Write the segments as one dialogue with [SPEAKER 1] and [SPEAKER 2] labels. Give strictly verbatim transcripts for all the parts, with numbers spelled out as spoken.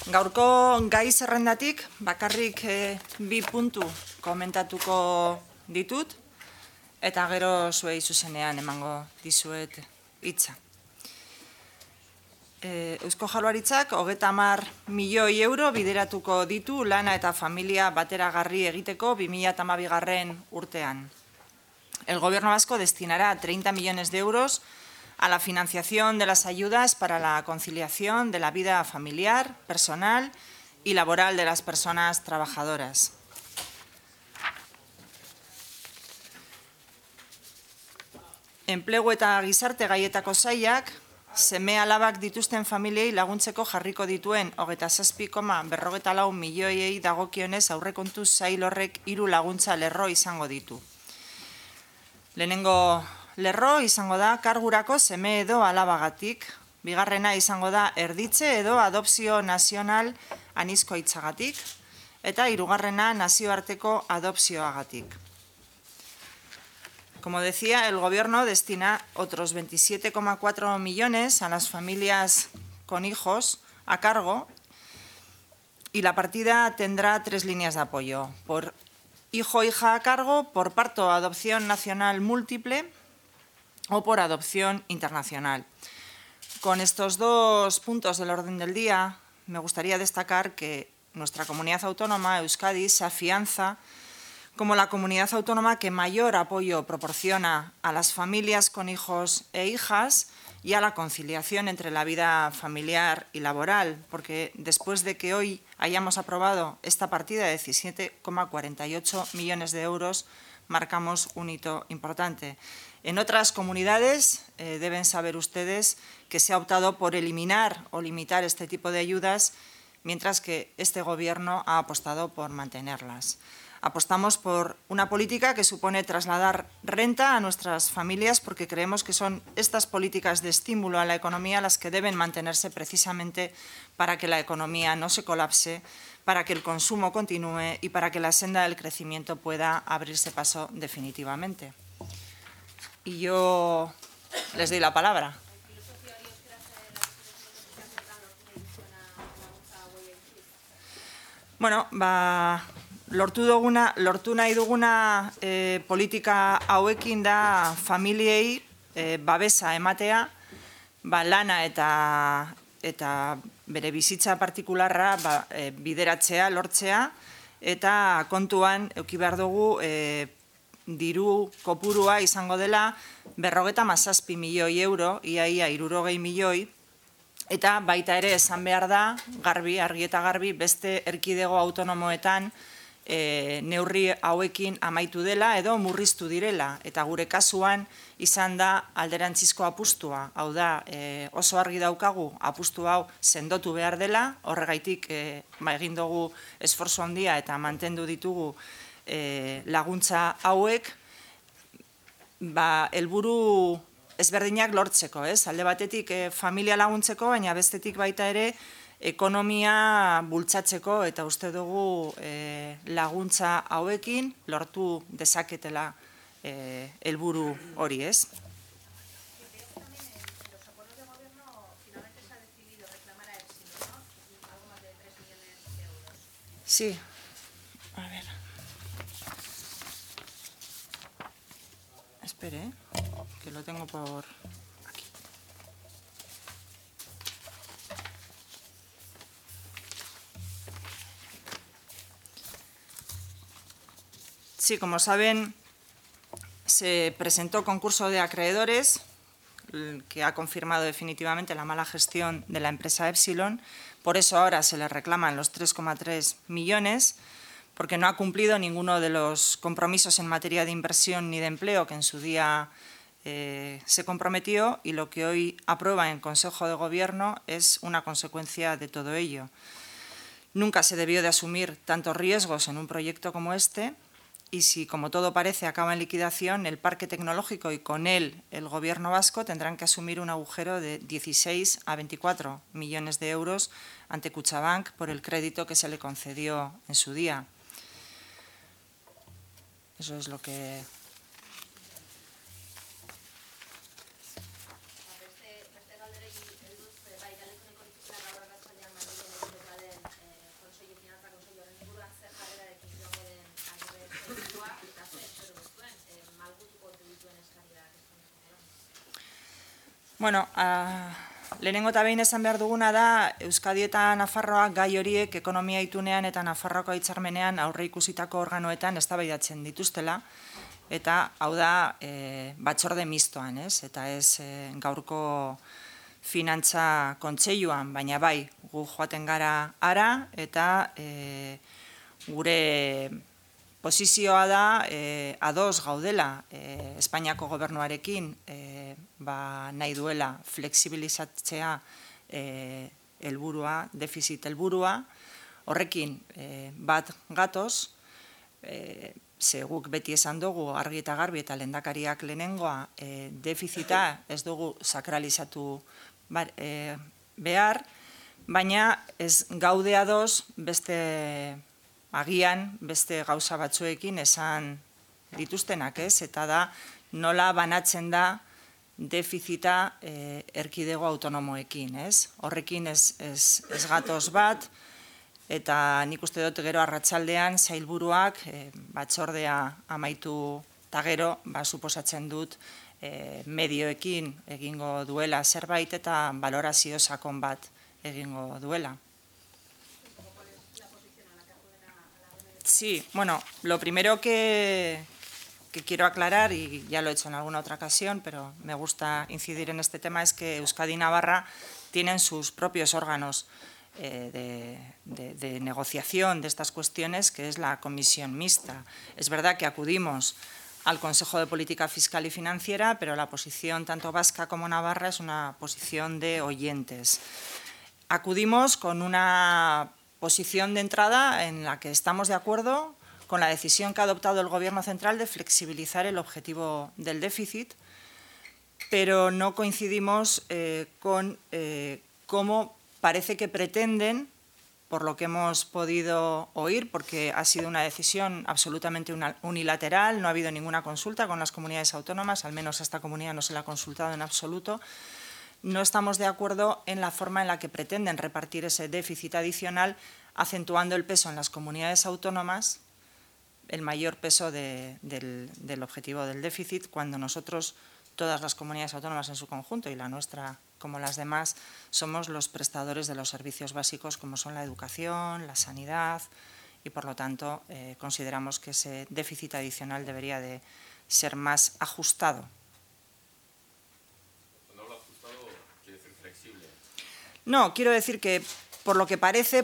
[SPEAKER 1] Gaurko gai zerrendatik bakarrik e, bi puntu komentatuko ditut eta gero zuei zuzenean emango dizuet hitza. E, Eusko Jaurlaritzak hogeita hamar milioi euro bideratuko ditu lana eta familia bateragarri egiteko bi mila hamabigarren urtean. El Gobierno vasco destinará treinta millones de euros a la financiación de las ayudas para la conciliación de la vida familiar, personal y laboral de las personas trabajadoras. Enplegu eta gizarte gaietako sailak, seme alabak dituzten familiei laguntzeko jarriko dituen hogeita zazpi koma berrogeita lau milioiei dagokionez aurrekontu sail horrek hiru laguntza lerro izango ditu. Lehenengo lerro izango da kargurako seme edo alabagatik, bigarrena izango da erditze edo adopzio nazional anizkoitzagatik, eta hirugarrena nazioarteko adopzioagatik. Como decía, el Gobierno destina otros veintisiete coma cuatro millones a las familias con hijos a cargo y la partida tendrá tres líneas de apoyo: por hijo o hija a cargo, por parto o adopción nacional múltiple o por adopción internacional. Con estos dos puntos del orden del día, me gustaría destacar que nuestra comunidad autónoma, Euskadi, se afianza como la comunidad autónoma que mayor apoyo proporciona a las familias con hijos e hijas y a la conciliación entre la vida familiar y laboral, porque después de que hoy hayamos aprobado esta partida de diecisiete coma cuarenta y ocho millones de euros, marcamos un hito importante. En otras comunidades eh, deben saber ustedes que se ha optado por eliminar o limitar este tipo de ayudas, mientras que este Gobierno ha apostado por mantenerlas. Apostamos por una política que supone trasladar renta a nuestras familias, porque creemos que son estas políticas de estímulo a la economía las que deben mantenerse precisamente para que la economía no se colapse, para que el consumo continúe y para que la senda del crecimiento pueda abrirse paso definitivamente. Y yo les doy la palabra. Bueno, ba... Lortu duguna, lortu nahi duguna e, politika hauekin da familiei e, babesa ematea, ba, lana eta, eta bere bizitza partikularra ba, e, bideratzea, lortzea, eta kontuan eduki behar dugu e, diru kopurua izango dela berrogeta hamazazpi milioi euro, iaia hirurogei milioi, eta baita ere esan behar da, garbi, argi eta garbi, beste erkidego autonomoetan E, neurri hauekin amaitu dela edo murriztu direla, eta gure kasuan izan da alderantzizko apustua. Hau da, e, oso argi daukagu apustu hau sendotu behar dela, horregaitik e, ba, egin dugu esfortzu handia eta mantendu ditugu e, laguntza hauek, ba, helburu ezberdinak lortzeko, ez? Alde batetik e, familia laguntzeko, baina bestetik baita ere ekonomia bultzatzeko, eta uste dugu e, laguntza hauekin lortu dezaketela e, helburu hori, ez? Sí. A ver. Espere, ¿eh? Que lo tengo por... Sí, como saben, se presentó concurso de acreedores que ha confirmado definitivamente la mala gestión de la empresa Epsilon. Por eso ahora se le reclaman los tres coma tres millones, porque no ha cumplido ninguno de los compromisos en materia de inversión ni de empleo que en su día eh, se comprometió, y lo que hoy aprueba en Consejo de Gobierno es una consecuencia de todo ello. Nunca se debió de asumir tantos riesgos en un proyecto como este. Y si, como todo parece, acaba en liquidación, el parque tecnológico y con él el Gobierno vasco tendrán que asumir un agujero de dieciséis a veinticuatro millones de euros ante Kutxabank por el crédito que se le concedió en su día. Eso es lo que... Bueno, a, lehenengo eta behin esan behar duguna da, Euskadi eta Nafarroak gai horiek ekonomia itunean eta Nafarroako hitzarmenean aurre ikusitako organoetan eztabaidatzen dituztela, eta hau da e, batzorde mistoan, ez? Eta ez e, gaurko finantza kontseiluan, baina bai, gu joaten gara ara, eta e, gure posizioa da eh, ados gaudela eh, Espainiako gobernuarekin eh, ba, nahi duela fleksibilizatzea eh, helburua, defizit helburua, horrekin eh, bat gatoz, eh, ze guk beti esan dugu argi eta garbi eta lehendakariak lehenengoa eh, defizita ez dugu sakralizatu bar, eh, behar, baina ez gaude ados beste agian beste gauza batzuekin esan dituztenak, ez? Eta da nola banatzen da defizita eh, erkidego autonomoekin, ez? Horrekin ez, ez, ez gatoz bat, eta nik uste dut gero arratsaldean sailburuak eh, batzordea amaitu eta gero, ba, suposatzen dut eh, medioekin egingo duela zerbait eta balorazio sakon bat egingo duela. Sí, bueno, lo primero que, que quiero aclarar, y ya lo he hecho en alguna otra ocasión, pero me gusta incidir en este tema, es que Euskadi y Navarra tienen sus propios órganos eh, de, de, de negociación de estas cuestiones, que es la comisión mixta. Es verdad que acudimos al Consejo de Política Fiscal y Financiera, pero la posición tanto vasca como navarra es una posición de oyentes. Acudimos con una posición de entrada en la que estamos de acuerdo con la decisión que ha adoptado el Gobierno central de flexibilizar el objetivo del déficit, pero no coincidimos eh, con eh, cómo parece que pretenden, por lo que hemos podido oír, porque ha sido una decisión absolutamente unilateral, no ha habido ninguna consulta con las comunidades autónomas, al menos a esta comunidad no se la ha consultado en absoluto. No estamos de acuerdo en la forma en la que pretenden repartir ese déficit adicional, acentuando el peso en las comunidades autónomas, el mayor peso de, del, del objetivo del déficit, cuando nosotros, todas las comunidades autónomas en su conjunto y la nuestra como las demás, somos los prestadores de los servicios básicos como son la educación, la sanidad, y por lo tanto eh, consideramos que ese déficit adicional debería de ser más ajustado. No, quiero decir que, por lo que parece,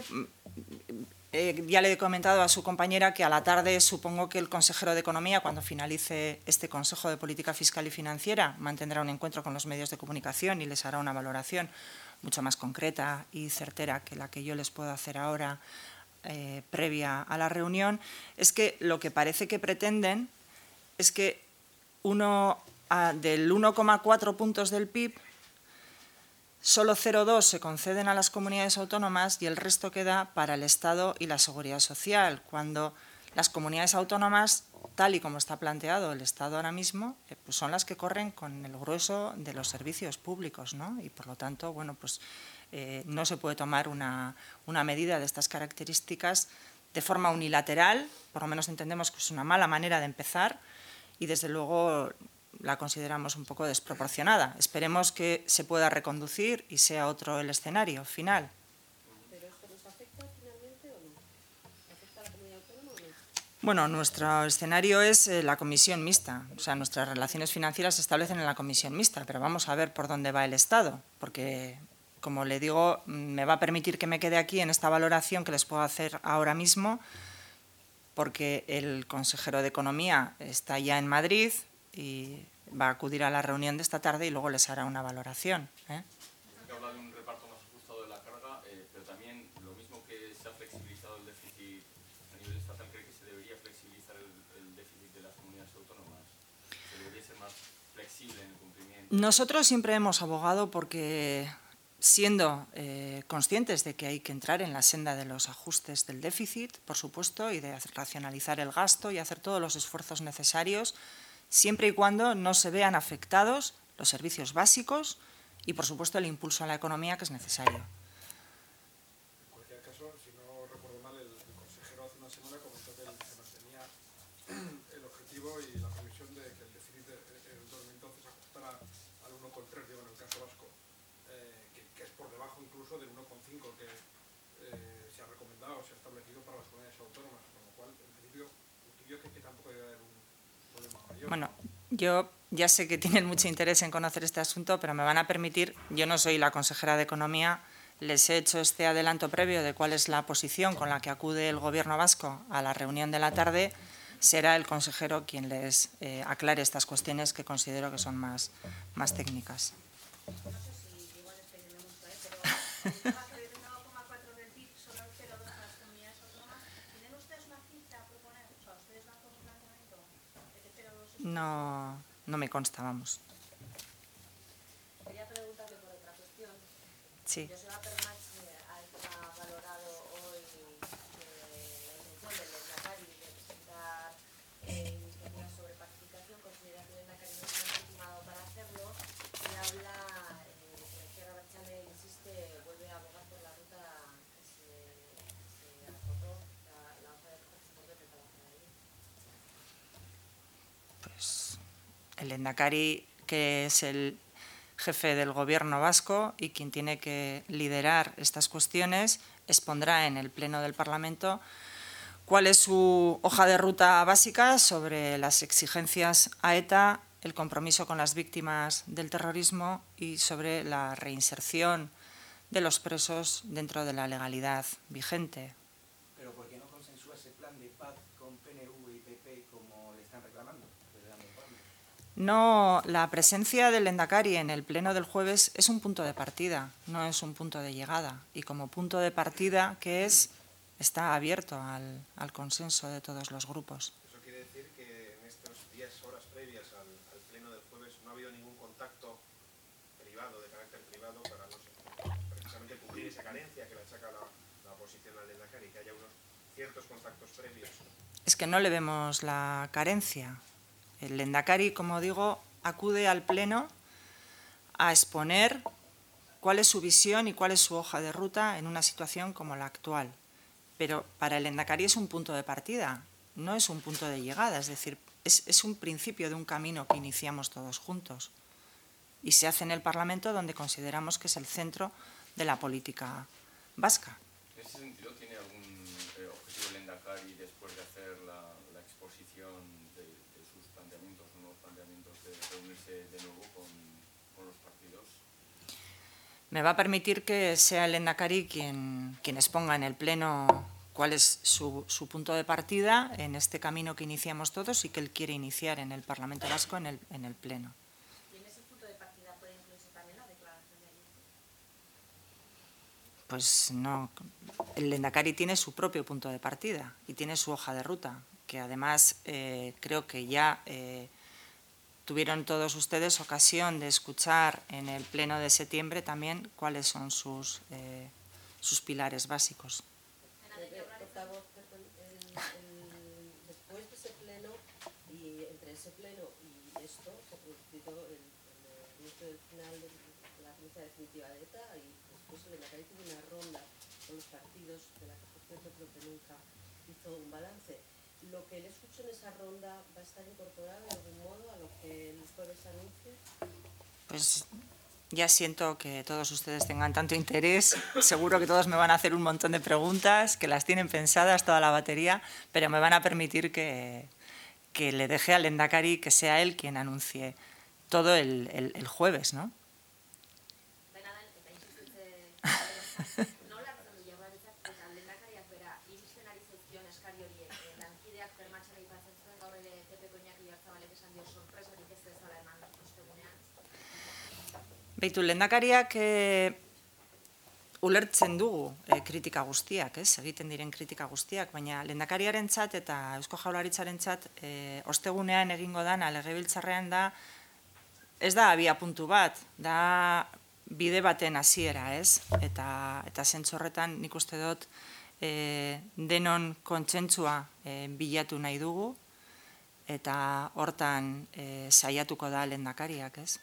[SPEAKER 1] eh, ya le he comentado a su compañera que a la tarde supongo que el consejero de Economía, cuando finalice este Consejo de Política Fiscal y Financiera, mantendrá un encuentro con los medios de comunicación y les hará una valoración mucho más concreta y certera que la que yo les puedo hacer ahora eh, previa a la reunión. Es que lo que parece que pretenden es que uno, a, del uno coma cuatro puntos del P I B, solo cero coma dos se conceden a las comunidades autónomas y el resto queda para el Estado y la Seguridad Social, cuando las comunidades autónomas, tal y como está planteado el Estado ahora mismo, eh, pues son las que corren con el grueso de los servicios públicos, ¿no? Y por lo tanto, bueno, pues eh, no se puede tomar una, una medida de estas características de forma unilateral, por lo menos entendemos que es una mala manera de empezar y desde luego la consideramos un poco desproporcionada. Esperemos que se pueda reconducir y sea otro el escenario final.
[SPEAKER 2] ¿Pero esto nos afecta finalmente o no? ¿Afecta a la comunidad autónoma o no?
[SPEAKER 1] Bueno, nuestro escenario es eh, la comisión mixta. O sea, nuestras relaciones financieras se establecen en la comisión mixta, pero vamos a ver por dónde va el Estado, porque, como le digo, me va a permitir que me quede aquí en esta valoración que les puedo hacer ahora mismo, porque el consejero de Economía está ya en Madrid y va a acudir a la reunión de esta tarde y luego les hará una valoración. ¿eh?
[SPEAKER 3] Se habla de un reparto más ajustado de la carga, eh, pero también lo mismo que se ha flexibilizado el déficit a nivel estatal, ¿cree que se debería flexibilizar el, el déficit de las comunidades autónomas? ¿Se debería ser más flexible en el cumplimiento?
[SPEAKER 1] Nosotros siempre hemos abogado porque, siendo eh, conscientes de que hay que entrar en la senda de los ajustes del déficit, por supuesto, y de racionalizar el gasto y hacer todos los esfuerzos necesarios, siempre y cuando no se vean afectados los servicios básicos y, por supuesto, el impulso a la economía que es necesario.
[SPEAKER 4] En cualquier caso, si no recuerdo mal, el, el consejero hace una semana comentó que se mantenía el objetivo y la previsión de que el déficit en dos mil doce se ajustara al uno coma tres, digo, en el caso caso vasco, eh, que, que es por debajo incluso del uno coma cinco que eh, se ha recomendado, se ha establecido para las comunidades autónomas, con lo cual, en principio, yo creo que tampoco debe haber un problema mayor.
[SPEAKER 1] Bueno, yo ya sé que tienen mucho interés en conocer este asunto, pero me van a permitir, yo no soy la consejera de Economía, les he hecho este adelanto previo de cuál es la posición con la que acude el Gobierno vasco a la reunión de la tarde. Será el consejero quien les eh, aclare estas cuestiones que considero que son más, más técnicas.
[SPEAKER 2] No sé si igual es que yo me gusta, ¿eh? Pero el tema que del uno coma cuatro del P I B solo el cero coma dos de las comunidades autónomas, ¿tienen ustedes una cifra a proponer? O sea, ¿ustedes van con un planteamiento de que cero coma dos es?
[SPEAKER 1] No, no me consta, vamos.
[SPEAKER 2] Quería preguntarle por otra cuestión.
[SPEAKER 1] Sí.
[SPEAKER 2] Joseba Permach ha valorado hoy eh, la intención del Lehendakari de presentar eh, iniciativas sobre pacificación, considera que el Lehendakari no está legitimado para hacerlo y habla, eh, que la izquierda abertzale insiste, vuelve a abogar por la ruta que se, que se acordó, la, la hoja de ruta que se acordó en el Palacio de Madrid.
[SPEAKER 1] Pues el Lehendakari, que es el jefe del Gobierno vasco y quien tiene que liderar estas cuestiones, expondrá en el Pleno del Parlamento cuál es su hoja de ruta básica sobre las exigencias a ETA, el compromiso con las víctimas del terrorismo y sobre la reinserción de los presos dentro de la legalidad vigente.
[SPEAKER 5] Pero ¿por qué no consensúa ese plan de paz con P N V y P P como le están reclamando?
[SPEAKER 1] No, la presencia del Lehendakari en el Pleno del jueves es un punto de partida, no es un punto de llegada. Y como punto de partida, que es, está abierto al, al consenso de todos los grupos.
[SPEAKER 6] Eso quiere decir que en estos días, horas previas al, al Pleno del jueves, no ha habido ningún contacto privado, de carácter privado, para no sé, precisamente cubrir esa carencia que le achaca la, la oposición al Lehendakari, que haya unos ciertos contactos previos.
[SPEAKER 1] Es que no le vemos la carencia. El Lehendakari, como digo, acude al Pleno a exponer cuál es su visión y cuál es su hoja de ruta en una situación como la actual. Pero para el Lehendakari es un punto de partida, no es un punto de llegada, es decir, es, es un principio de un camino que iniciamos todos juntos. Y se hace en el Parlamento, donde consideramos que es el centro de la política vasca.
[SPEAKER 3] En ese sentido, ¿tiene algún eh, objetivo el Lehendakari después de hacer la, la exposición de, de sus planteamientos, nuevos planteamientos, de reunirse de nuevo con, con los partidos?
[SPEAKER 1] Me va a permitir que sea el Lehendakari quien, quien exponga en el Pleno cuál es su, su punto de partida en este camino que iniciamos todos y que él quiere iniciar en el Parlamento Vasco en el, en el Pleno.
[SPEAKER 2] ¿Y en ese punto de partida puede incluirse también la declaración de Ayuso?
[SPEAKER 1] Pues no, el Lehendakari tiene su propio punto de partida y tiene su hoja de ruta, que además eh, creo que ya eh, tuvieron todos ustedes ocasión de escuchar en el Pleno de septiembre también cuáles son sus, eh, sus pilares básicos.
[SPEAKER 7] Portavoz, perdón, el, el, después de ese pleno y entre ese pleno y esto se ha producido el, el anuncio del final de la fecha definitiva de ETA y después el Lehendakari tuvo una ronda con los partidos de la que por cierto creo que nunca hizo un balance. Lo que le escucho en esa ronda va a estar incorporado de algún modo a lo que el jueves anuncie.
[SPEAKER 1] Pues ya siento que todos ustedes tengan tanto interés, seguro que todos me van a hacer un montón de preguntas, que las tienen pensadas toda la batería, pero me van a permitir que, que le deje al Lehendakari que sea él quien anuncie todo el, el, el jueves, ¿no? Beitu, lehendakariak e, ulertzen dugu e, kritika guztiak, ez? Egiten diren kritika guztiak, baina lehendakariarentzat eta Eusko Jaurlaritzarentzat e, ostegunean egingo dana legebiltzarrean da, ez da abia puntu bat, da bide baten hasiera, ez? Eta, eta zentzu horretan nik uste dut e, denon kontsentsua e, bilatu nahi dugu, eta hortan e, saiatuko da lehendakariak, ez?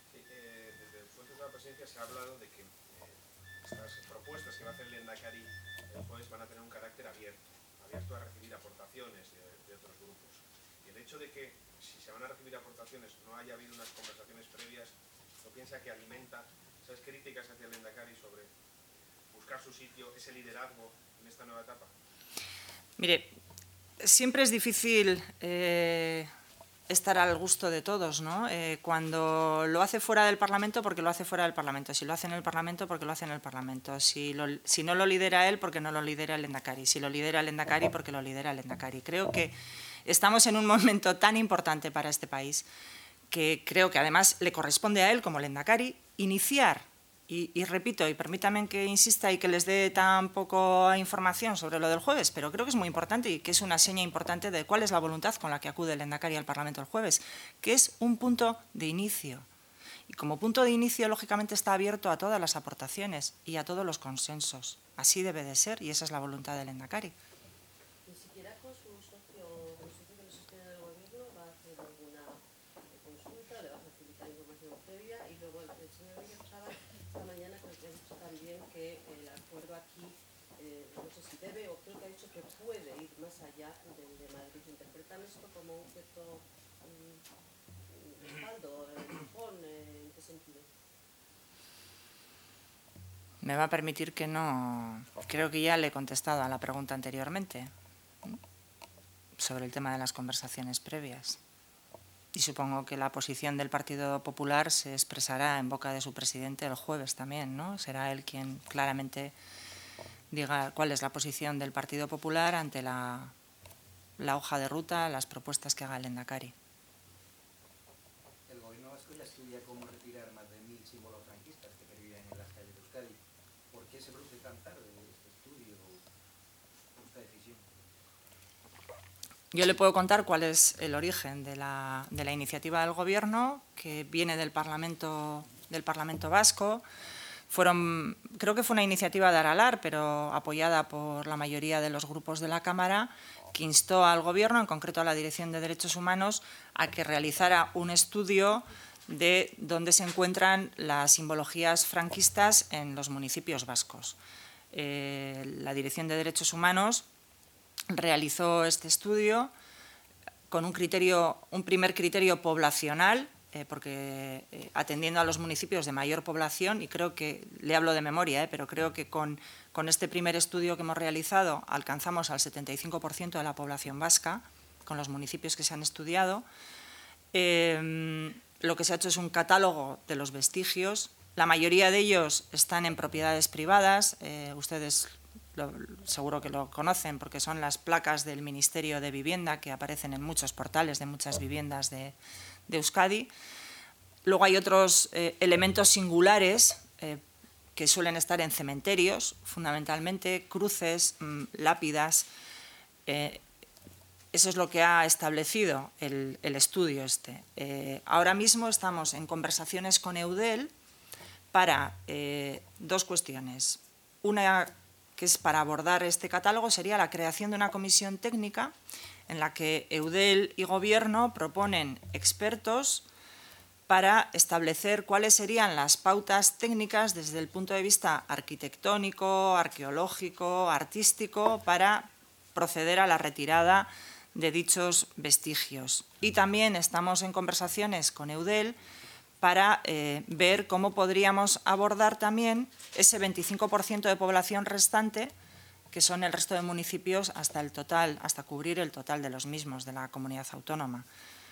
[SPEAKER 6] Se ha hablado de que eh, estas propuestas que va a hacer el Lehendakari el jueves van a tener un carácter abierto, abierto a recibir aportaciones de, de otros grupos. Y el hecho de que, si se van a recibir aportaciones, no haya habido unas conversaciones previas, ¿No piensa que alimenta esas críticas hacia el Lehendakari sobre buscar su sitio, ese liderazgo en esta nueva etapa?
[SPEAKER 1] Mire, siempre es difícil eh, estar al gusto de todos, ¿no? Eh, cuando lo hace fuera del Parlamento, porque lo hace fuera del Parlamento. Si lo hace en el Parlamento, porque lo hace en el Parlamento. Si, lo, si no lo lidera él, porque no lo lidera el Lehendakari. Si lo lidera el Lehendakari, porque lo lidera el Lehendakari. Creo que estamos en un momento tan importante para este país que creo que además le corresponde a él, como Lehendakari, iniciar. Y, y repito, y permítanme que insista y que les dé tan poca información sobre lo del jueves, pero creo que es muy importante y que es una seña importante de cuál es la voluntad con la que acude el Lehendakari al Parlamento el jueves, que es un punto de inicio. Y como punto de inicio, lógicamente, está abierto a todas las aportaciones y a todos los consensos. Así debe de ser y esa es la voluntad del Lehendakari.
[SPEAKER 7] Ni siquiera con su socio, con el socio que le sostiene del gobierno, va a hacer alguna consulta, le va a facilitar información previa y luego el, el señor Villarzábal esta mañana creo que ha dicho también que el acuerdo aquí, eh, no sé si debe o creo que ha dicho que puede ir más allá del de Madrid. ¿Interpretan esto como un cierto um, respaldo, empujón? Eh, ¿En qué sentido?
[SPEAKER 1] Me va a permitir que no... Creo que ya le he contestado a la pregunta anteriormente sobre el tema de las conversaciones previas. Y supongo que la posición del Partido Popular se expresará en boca de su presidente el jueves también, ¿no? Será él quien claramente diga cuál es la posición del Partido Popular ante la, la hoja de ruta, las propuestas que haga el Lehendakari.
[SPEAKER 5] El gobierno vasco ya estudia cómo retirar más de mil símbolos franquistas que perviven en las calles de Euskadi. ¿Por qué se produce tan tarde este estudio o esta decisión?
[SPEAKER 1] Yo le puedo contar cuál es el origen de la, de la iniciativa del Gobierno, que viene del Parlamento, del Parlamento Vasco. Fueron, creo que fue una iniciativa de Aralar, pero apoyada por la mayoría de los grupos de la Cámara, que instó al Gobierno, en concreto a la Dirección de Derechos Humanos, a que realizara un estudio de dónde se encuentran las simbologías franquistas en los municipios vascos. Eh, la Dirección de Derechos Humanos realizó este estudio con un criterio, un primer criterio poblacional, eh, porque eh, atendiendo a los municipios de mayor población, y creo que, le hablo de memoria, eh, pero creo que con, con este primer estudio que hemos realizado alcanzamos al setenta y cinco por ciento de la población vasca, con los municipios que se han estudiado. Eh, lo que se ha hecho es un catálogo de los vestigios. La mayoría de ellos están en propiedades privadas, eh, ustedes Lo, seguro que lo conocen porque son las placas del Ministerio de Vivienda que aparecen en muchos portales de muchas viviendas de, de Euskadi. Luego hay otros eh, elementos singulares eh, que suelen estar en cementerios, fundamentalmente cruces, mmm, lápidas. Eh, eso es lo que ha establecido el, el estudio este. Eh, ahora mismo estamos en conversaciones con Eudel para eh, dos cuestiones. Una que es para abordar este catálogo, sería la creación de una comisión técnica en la que Eudel y Gobierno proponen expertos para establecer cuáles serían las pautas técnicas desde el punto de vista arquitectónico, arqueológico, artístico, para proceder a la retirada de dichos vestigios. Y también estamos en conversaciones con Eudel para eh, ver cómo podríamos abordar también ese veinticinco por ciento de población restante, que son el resto de municipios, hasta el total, hasta cubrir el total de los mismos de la comunidad autónoma.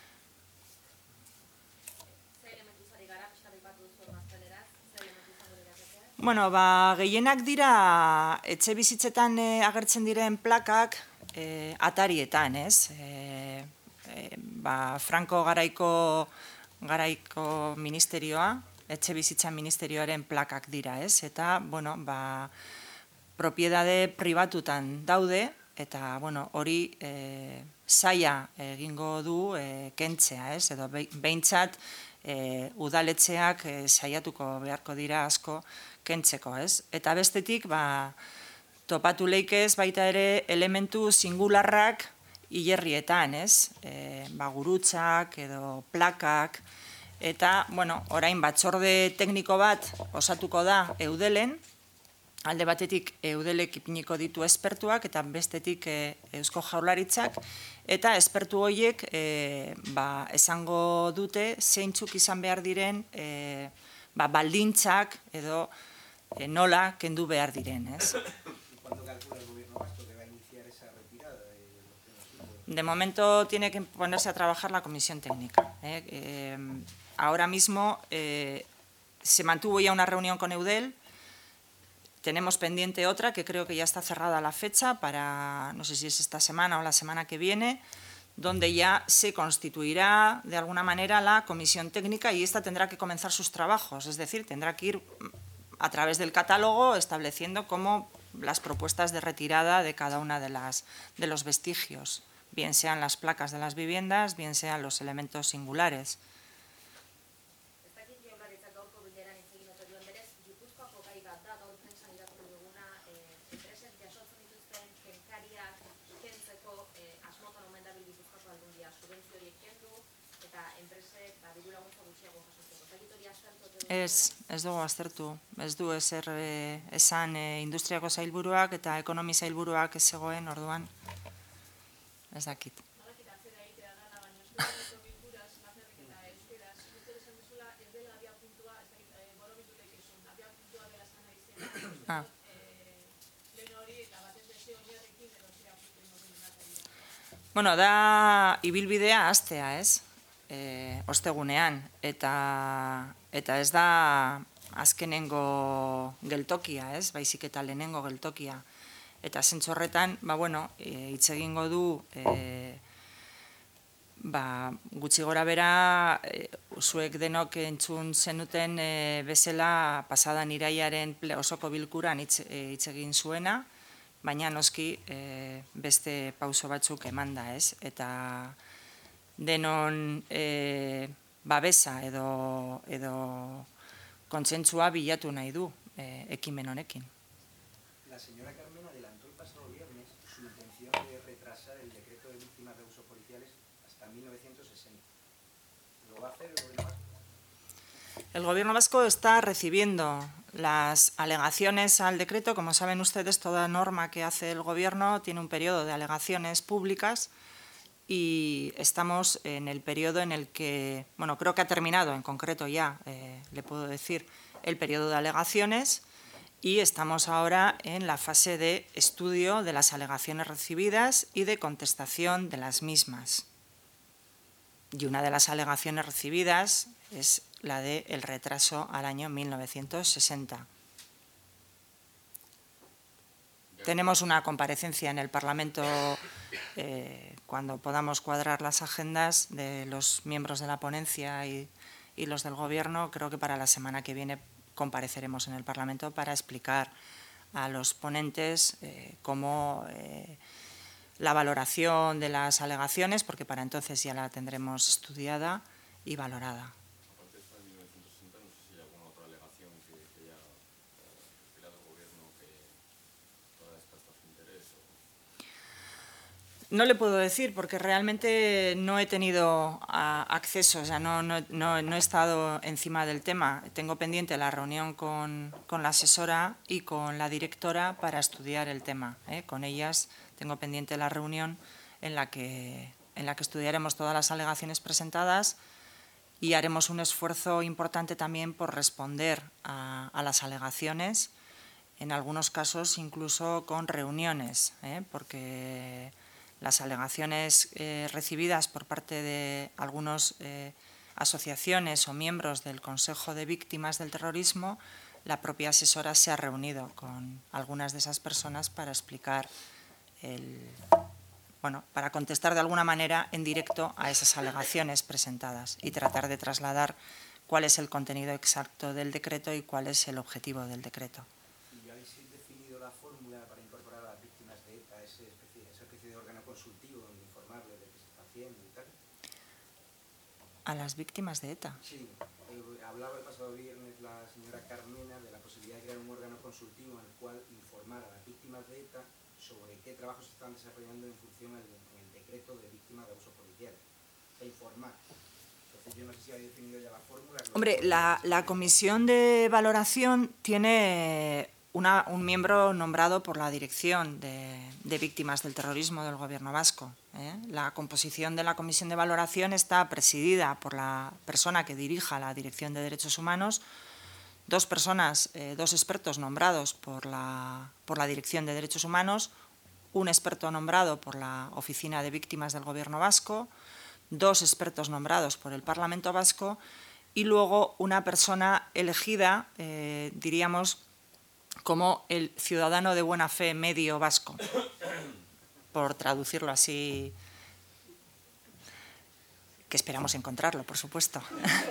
[SPEAKER 1] Bueno, ba, gehienak dira etxebizitzetan eh, agertzen diren plakak eh, atarietan, ez? Eh, eh, ba, Franco garaiko garaiko ministerioa, etxe bizitza ministerioaren plakak dira, ez? Eta, bueno, ba, propiedade pribatutan daude, eta, bueno, hori e, saia egingo du e, kentzea, ez? Edo behintzat e, udaletxeak e, saiatuko beharko dira asko kentzeko, ez? Eta bestetik, ba, topatu leikez baita ere elementu singularrak hilerrietan, ez? E, ba, gurutzak edo plakak, eta, bueno, orain batzorde tekniko bat osatuko da Eudelen, alde batetik eudelek ipiniko ditu espertuak eta bestetik e, Eusko Jaurlaritzak, eta espertu horiek e, ba, esango dute zeintzuk izan behar diren e, ba, baldintzak edo e, nola kendu behar diren, ez?
[SPEAKER 5] ¿Cuándo calcula el gobierno vasco que va a iniciar esa retirada de los genocidios?
[SPEAKER 1] De momento tiene que ponerse a trabajar la comisión técnica. ¿eh? Eh, ahora mismo eh, se mantuvo ya una reunión con Eudel. Tenemos pendiente otra que creo que ya está cerrada la fecha para, no sé si es esta semana o la semana que viene, donde ya se constituirá de alguna manera la comisión técnica y esta tendrá que comenzar sus trabajos. Es decir, tendrá que ir a través del catálogo estableciendo cómo las propuestas de retirada de cada una de, las, de los vestigios, bien sean las placas de las viviendas, bien sean los elementos singulares. Ez, ez dugu aztertu, ez du ezer e, esan e, industriako zailburuak eta ekonomi zailburuak ez zegoen orduan, ez dakit. Ah. Bueno, da ibilbidea hastea, ez? E, ostegunean, eta eta ez da azkenengo geltokia, ez? Baizik eta lehenengo geltokia. Eta zentzu horretan, ba bueno, e, hitz egingo du e, ba, gutxi gora bera e, zuek denok entzun zenuten e, bezala pasadan iraiaren osoko bilkuran hitz e, hitz egin zuena, baina noski e, beste pauso batzuk emanda, ez? Eta denon e, babesa edo, edo kontsentsua bilatu nahi du e, ekimen honekin.
[SPEAKER 5] La señora Carmen adelantó el pasado viernes su intención de retrasar el decreto de víctimas de abusos policiales hasta mil novecientos sesenta. ¿Lo va a hacer el gobierno vasco?
[SPEAKER 1] El gobierno vasco está recibiendo las alegaciones al decreto. Como saben ustedes, toda norma que hace el gobierno tiene un periodo de alegaciones públicas y estamos en el periodo en el que, bueno, creo que ha terminado en concreto ya, eh, le puedo decir, el periodo de alegaciones y estamos ahora en la fase de estudio de las alegaciones recibidas y de contestación de las mismas. Y una de las alegaciones recibidas es la del retraso al año mil novecientos sesenta. Tenemos una comparecencia en el Parlamento eh, cuando podamos cuadrar las agendas de los miembros de la ponencia y, y los del Gobierno. Creo que para la semana que viene compareceremos en el Parlamento para explicar a los ponentes eh, cómo eh, la valoración de las alegaciones, porque para entonces ya la tendremos estudiada y valorada. No le puedo decir porque realmente no he tenido a, acceso, o sea, no, no, no, no he estado encima del tema. Tengo pendiente la reunión con, con la asesora y con la directora para estudiar el tema. ¿eh? Con ellas tengo pendiente la reunión en la que, en la que estudiaremos todas las alegaciones presentadas y haremos un esfuerzo importante también por responder a, a las alegaciones, en algunos casos incluso con reuniones, ¿eh? porque las alegaciones eh, recibidas por parte de algunas eh, asociaciones o miembros del Consejo de Víctimas del Terrorismo, la propia asesora se ha reunido con algunas de esas personas para explicar, el, bueno, para contestar de alguna manera en directo a esas alegaciones presentadas y tratar de trasladar cuál es el contenido exacto del decreto y cuál es el objetivo del decreto. ¿A las víctimas de ETA?
[SPEAKER 5] Sí, eh, hablaba el pasado viernes la señora Carmena de la posibilidad de crear un órgano consultivo en el cual informar a las víctimas de ETA sobre qué trabajos se están desarrollando en función del el decreto de víctimas de abusos policiales. E informar. Entonces yo no sé si habéis definido ya la fórmula.
[SPEAKER 1] Hombre, la, la comisión de valoración tiene una, un miembro nombrado por la Dirección de, de Víctimas del Terrorismo del Gobierno vasco. ¿eh? La composición de la comisión de valoración está presidida por la persona que dirija la Dirección de Derechos Humanos, dos personas, eh, dos expertos nombrados por la, por la Dirección de Derechos Humanos, un experto nombrado por la Oficina de Víctimas del Gobierno vasco, dos expertos nombrados por el Parlamento vasco y luego una persona elegida, eh, diríamos, como el ciudadano de buena fe medio vasco, por traducirlo así, que esperamos encontrarlo, por supuesto,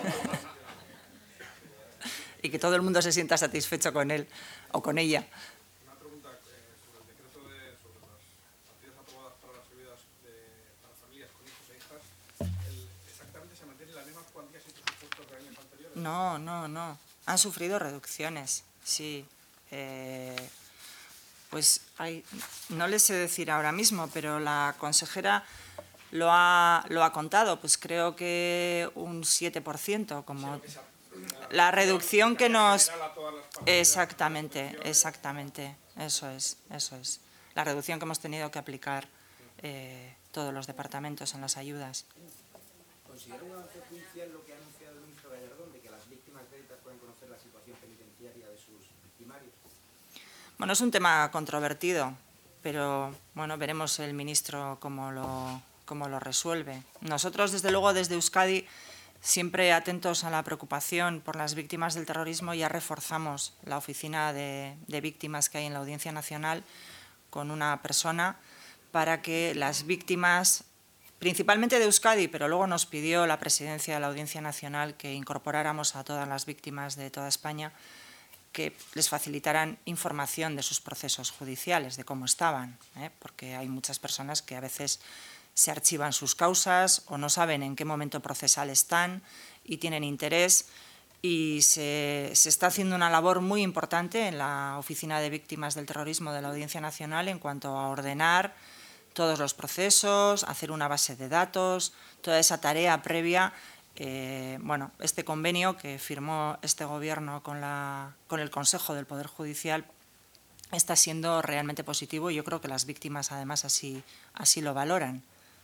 [SPEAKER 1] y que todo el mundo se sienta satisfecho con él o con ella.
[SPEAKER 4] Una pregunta eh, sobre el decreto de, sobre las partidas aprobadas para las ayudas de, para familias con hijos e hijas. El, ¿Exactamente se mantienen las mismas cuantías y presupuestos de años anteriores?
[SPEAKER 1] No, no, no. Han sufrido reducciones, sí. Eh, pues hay, no les sé decir ahora mismo, pero la consejera lo ha, lo ha contado, pues creo que un siete por ciento, como la reducción que nos... Exactamente, exactamente, eso es, eso es. La reducción que hemos tenido que aplicar eh, todos los departamentos en las ayudas.
[SPEAKER 5] ¿Considera un avance judicial lo que ha anunciado el ministro Gallardón de que las víctimas de ETA pueden conocer la situación penitenciaria de sus victimarios?
[SPEAKER 1] Bueno, es un tema controvertido, pero bueno, veremos el ministro cómo lo, cómo lo resuelve. Nosotros, desde luego, desde Euskadi, siempre atentos a la preocupación por las víctimas del terrorismo, ya reforzamos la oficina de, de víctimas que hay en la Audiencia Nacional con una persona para que las víctimas, principalmente de Euskadi, pero luego nos pidió la presidencia de la Audiencia Nacional que incorporáramos a todas las víctimas de toda España, que les facilitaran información de sus procesos judiciales, de cómo estaban, ¿eh? porque hay muchas personas que a veces se archivan sus causas o no saben en qué momento procesal están y tienen interés, y se, se está haciendo una labor muy importante en la Oficina de Víctimas del Terrorismo de la Audiencia Nacional en cuanto a ordenar todos los procesos, hacer una base de datos, toda esa tarea previa. Eh, bueno, este convenio que firmó este Gobierno con, la, con el Consejo del Poder Judicial está siendo realmente positivo y yo creo que las víctimas además así, así lo valoran.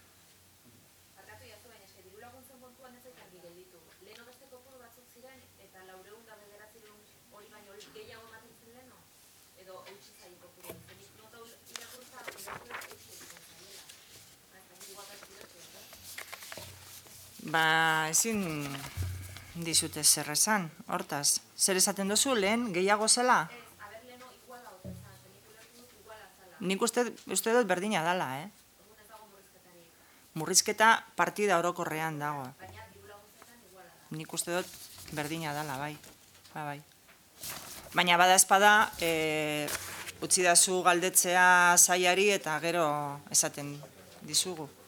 [SPEAKER 1] Ba, ezin dizute zer esan, hortaz. Zer esaten duzu, lehen, gehiago zela? Nik uste, uste dut berdina dala, eh? Murrizketa partida orokorrean dago. Nik uste dut berdina dala, bai. Ba, bai. Baina bada espada, e, utzi dazu galdetzea saiari eta gero esaten dizugu.